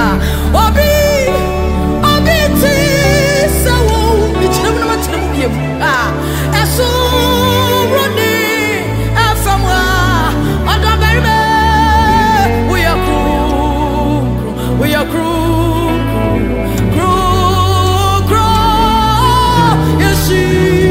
Obi, Obi, so it's never much to him. So running from on the very we are crew, yes, she.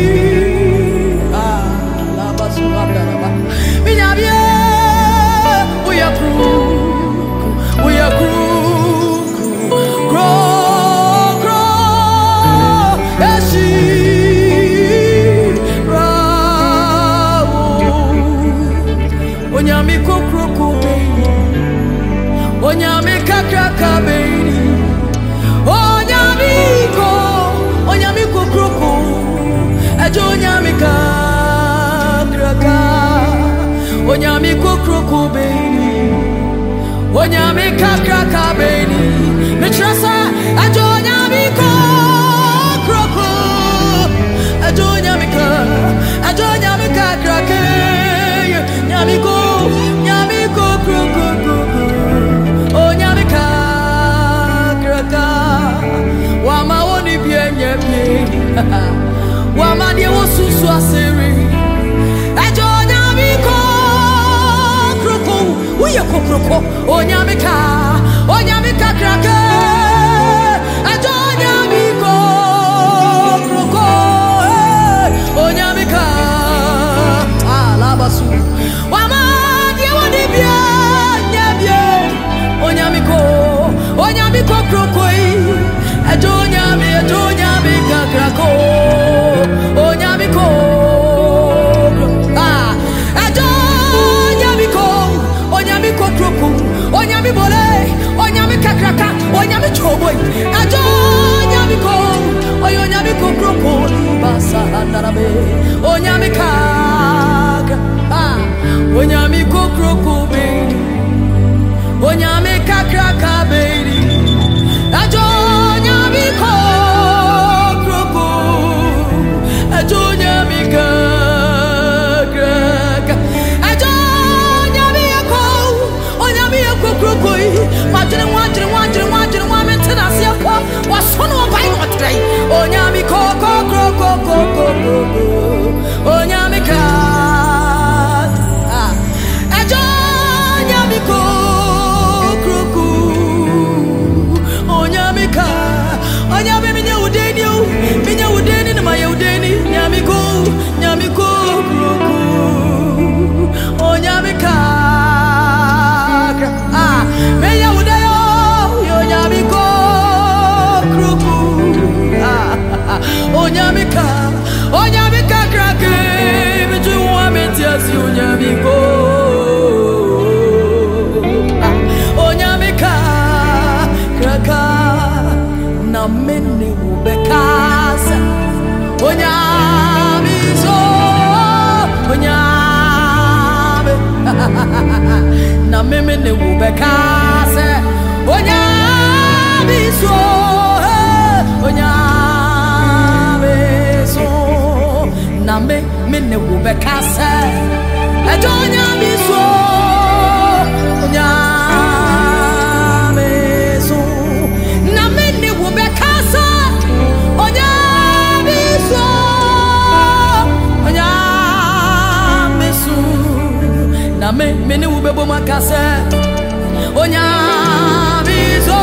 Onyami kokroko baby, onyami kakraka baby, onyami kokroko, ajo onyami kakraka, onyami kokroko baby, onyami kakraka baby, me trasa ajo onyami kokroko, ajo onyami kakraka, nyami ko. Wama die wosusu asiri ejo nyami ko kroko uye ko kroko onyami ka kraka ejo nyami ko kroko onyami ka alabasu wama die wodi bia nyabie onyami ko kroko ejo nyami ka krako onyamiko onyamiko troku onyami bole onyami kakraka onyami choboy onyamiko onyamiko troku basa andarabe onyamika onyamiko troku be onyami kakraka be onyamiko onyamika krake bitu wameti asi onyamiko onyamika kraka na mene ubekasa onyamizo onyame na mene ubekasa onyamizo na mene ubekasa ajonya biso onyameso na mene ubekasa onyabiso onyameso na mene ubebo makasa onyabiso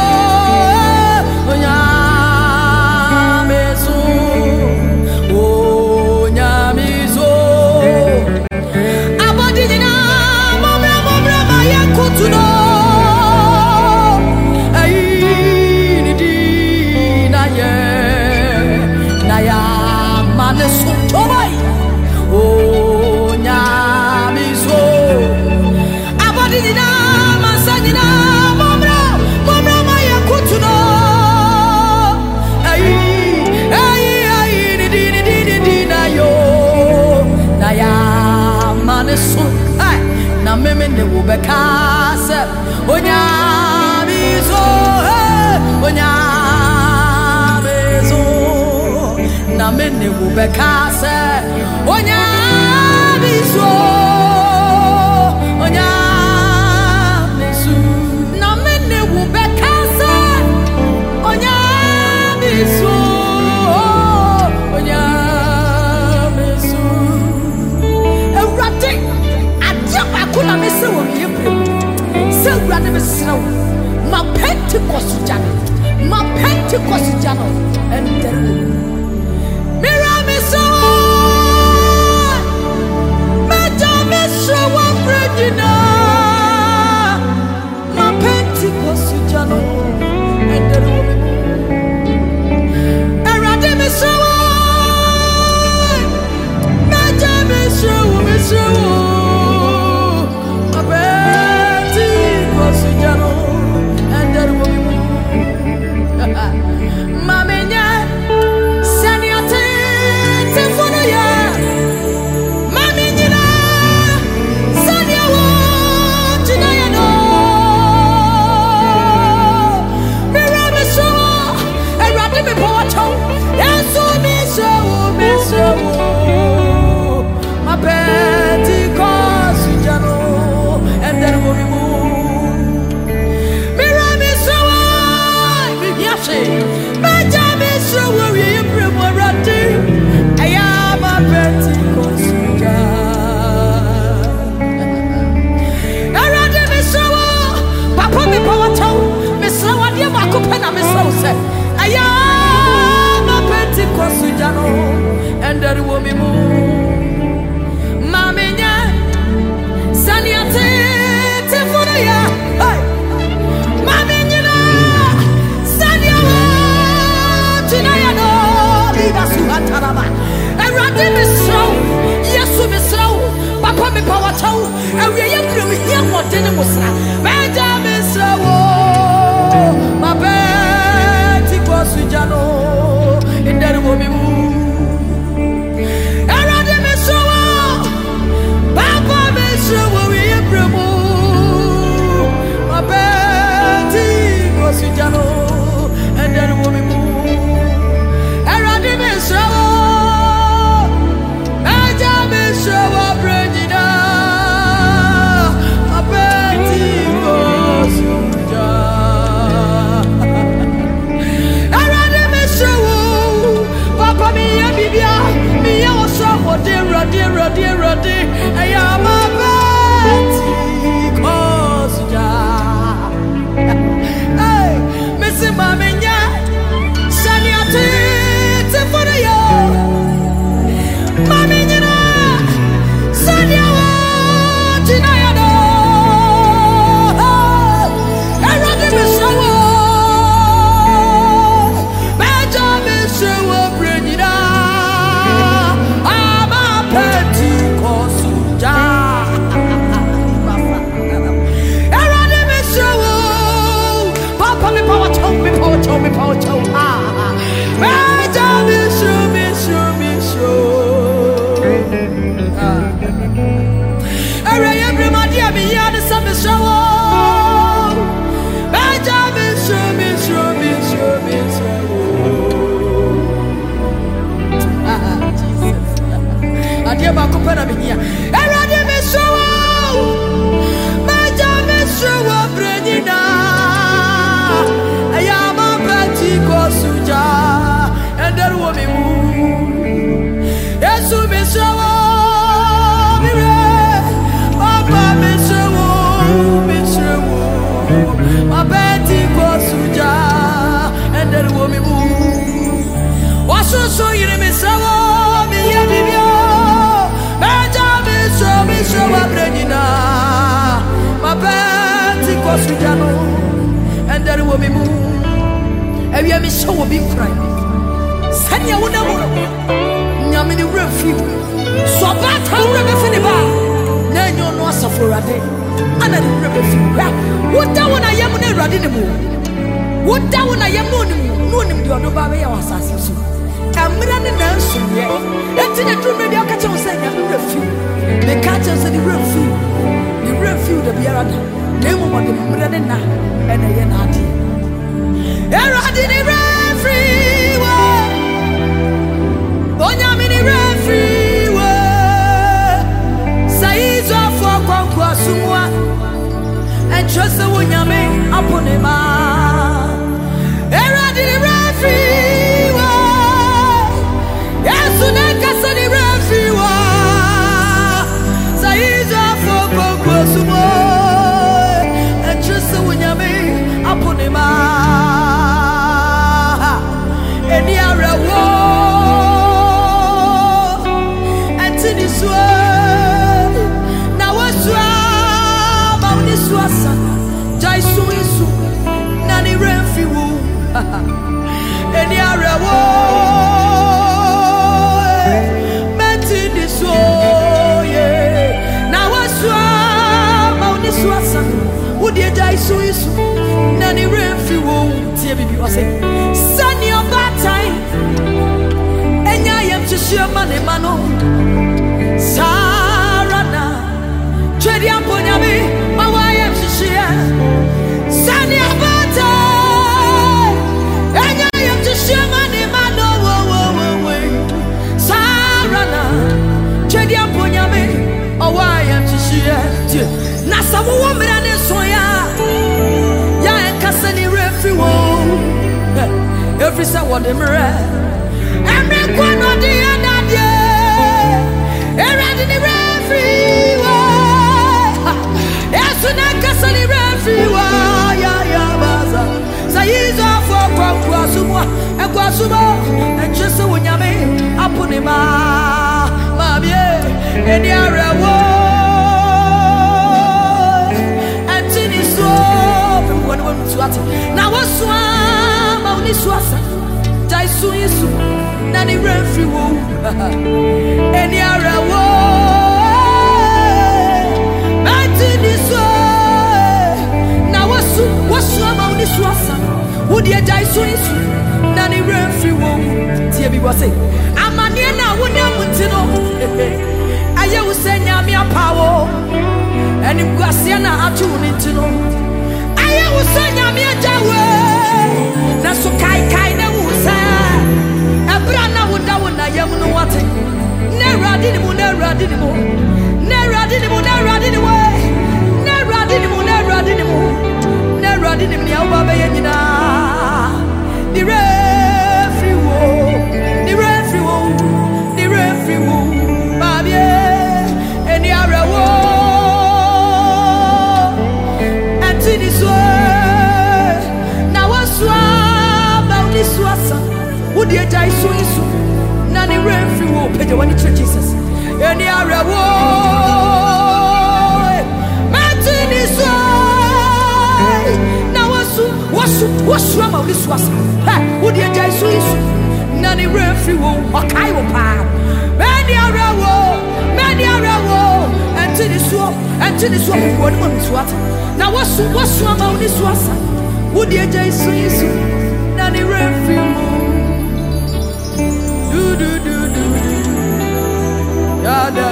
mene ubekasa onyamizo onyamezo na mene ubekasa onyamizo onyamezo na mene ubekasa my Pentecost channel and Mira me so me so Regina my Pentecost channel and me so me so and that woman Mamenya Saniate Teforia Mamenya Sania Tinayano Liga Suhataraba and Radim is so yes to be so Papa me power toe and we are here for dinner was Benjamin so my Betty was Jano in that woman and then woman move. I ran him in shower. I jam in shower, Brenda. A petty goes I ran him in shower. Papa, me, Bibia, me, also, what dear, I am a petty goes Mamenya Saniate Teforia Mamenya Sania Tinayano Eradi Mesawo Benjamin Sewo Brenida Ama Pentecost Eradi Mesawo Papa me power me power toe Benjamin Array every my dear me here the summer show Benjamin Jesus I dear my company me here Array me show Benjamin Brenina I am a Pentecost and there will be moon. Yes, we miss you. Papa, miss you. My Pentecost and there will be moon. What's so you miss you? Me, miss you, Brenina. My Pentecost and there will be moon. And we are so big crime. Send your window. Yamini refuge. So bad how we finish. Then you know suffer a day. And I refuge. What down when I am on a radinimu? What down when I am on the other baby or assassin? I'm running dancing. It's in a true media catch on saying refuge. The catchers and the refuge. The refuge of Yarada. They were the Mradena and a Yanati. Eradini refreeway, Onyamini refreeway. Saizo for Kwankwa Sumwa, and trust the Wunyame upon him. Eradini refreeway, Yasunaka Sani refreeway. Saizo for Kwankwa Sumwa, and trust the Wunyame upon him. Any arewo menti diso ye na waswa mauni swasa udi eja isu isu na ni refi wo tie bibi wase sani obatai enya yem chishia mane mano sarana chedi amponya mi mawa yem chishia sani obatai enya yem chishia mane mano wo sarana chedi amponya mi mawa yem chishia na sawo wo mra ne soya ya enkasa ni refi wo every say what them every corner the anadie every the refi wo yesu na enkasa ni refi wo ya baza sayizo for kwa sumo enchese wonyame apone ma bie eni arewo na waswa mauni swasa jaisu yesu na ni refi wo eni arawo matini so na waswa mauni swasa wudi jaisu yesu na ni refi wo tie bi bose amane na woni amutino aye usenya mi apawo eni guasia na atu ni tino aye usenya mi ajawe na so kai na usa abra na wona yam no wate na radi ni mu na radi ni mu na radi ni mu na radi ni mu na radi ni mu na radi ni mu na radi ni mi awu ba ye nyina ni refi wo ni refi wo ni refi wo ba bie eni arewo antini so would you die so isu nani refi wo peje wani Jesus eni arewo matini so na wasu ama ulisuasa would you die so isu nani refi wo okai wo pa eni arewo antini so wo ni mo msuata na wasu ama ulisuasa would you die so isu nani refi wo da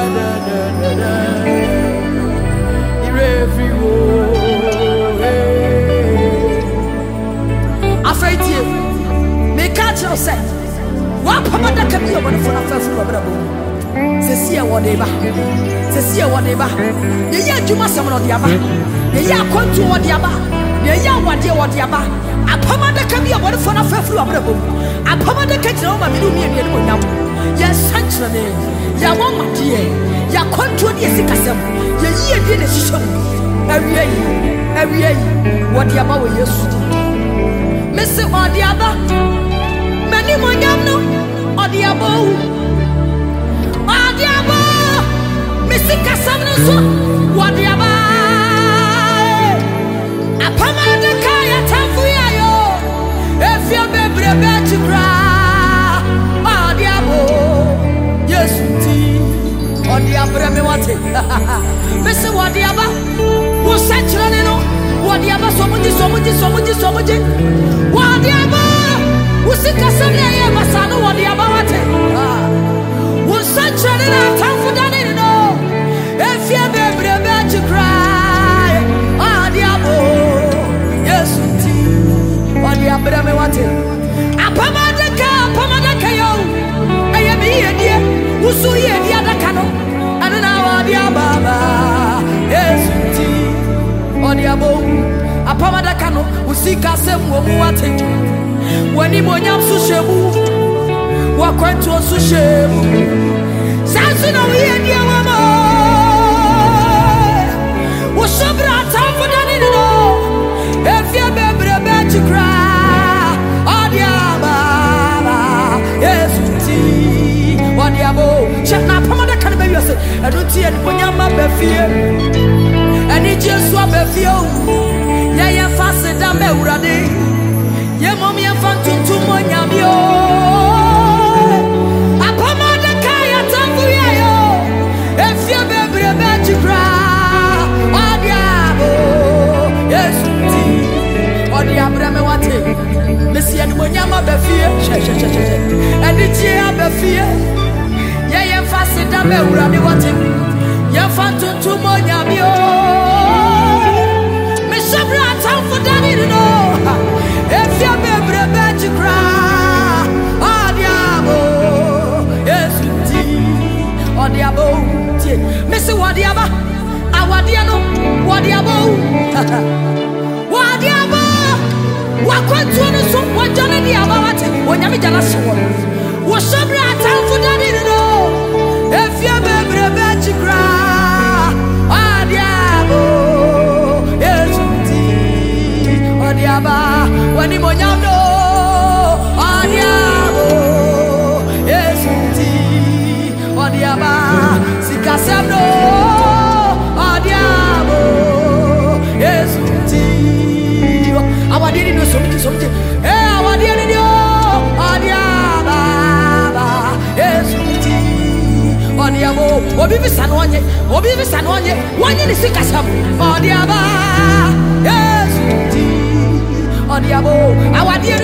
refi wo afaitie me catch you say wa pamada ka bi obon fona fafu obrabo sesi e wode ba ye ya adwuma sam no de aba ye ya kontu wode aba ye ya wade wode aba apamada ka bi obon fona fafu obrabo apamada ka kire o ma me ni emi ni monyam ya sanchane ya won madie ya kontu ni esikasem ye yie die ne hiham awie wode aba wo Yesu mese wode aba mani monyam no wode aba mese kasam no so wode aba apamade ka ya tafu ya yo efia bebrebe chikra wode aba Yesu ti wode aba me wate mese wode aba wo sanchirane no wode aba somuji wode aba usika samle ya basano wode aba wate wo sanchirane na tanfu dane no efia bebrebe chikra wode aba Yesu ti wode aba me wate apamade ka yo eye bi yedie usu yedie adaka no anu na wode aba Yesu ti wode aba apamada kano usika semwo mu wate wani monyam su shemu wakwantu su shemu sansu na wiye dia mama wo sobra tamfo dani no efia bebrebe chikra odia baba Yesu ti odia bo chana apamada kano be yose edu ti en monyam abafie ani Jesu abafie ya fase da me urade ye mom ye me ura mi wate ya fantu tu mo nyami o me sabra tan for dani no if ya be brebe chikra adiabo esuti odiabo tie me se wadiaba awadia no wadiabo wadiabo wakwantu no so wajane diaba wate onyami jana so wo sabra tan for dani no if ya be brebe chikra adiabo esuti odiaba wani monyamdo adiabo esuti odiaba sikasemno adiabo esuti awadiri no somti awadiri no adiaba esuti odiabo obi visa no onye wanye ni sikasam odiaba esuti odiabo awadi